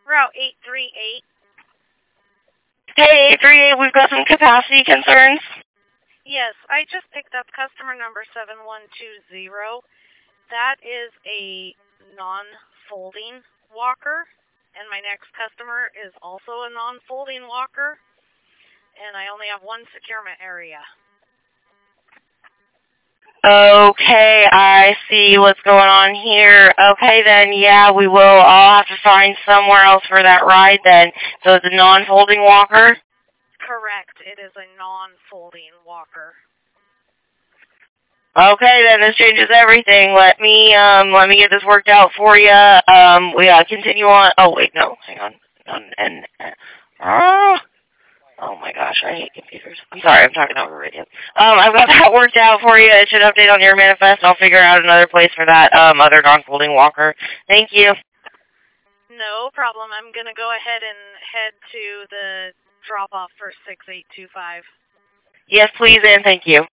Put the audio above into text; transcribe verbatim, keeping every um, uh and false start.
Route eight three eight. Hey, eight three eight, we've got some capacity concerns. Yes, I just picked up customer number seven one two zero. That is a non-folding walker, and my next customer is also a non-folding walker, and I only have one securement area. Okay, I see what's going on here. Okay, then, yeah, we will all have to find somewhere else for that ride then. So it's a non-folding walker? Correct. It is a non-folding walker. Okay, then this changes everything. Let me um let me get this worked out for you. Um, we gotta continue on. Oh wait, no, hang on. on and oh, oh my gosh, I hate computers. I'm sorry, I'm talking over radio. Um, I've got that worked out for you. It should update on your manifest. I'll figure out another place for that um other non-folding walker. Thank you. No problem. I'm gonna go ahead and head to the drop off for six eight two five. Yes, please, and thank you.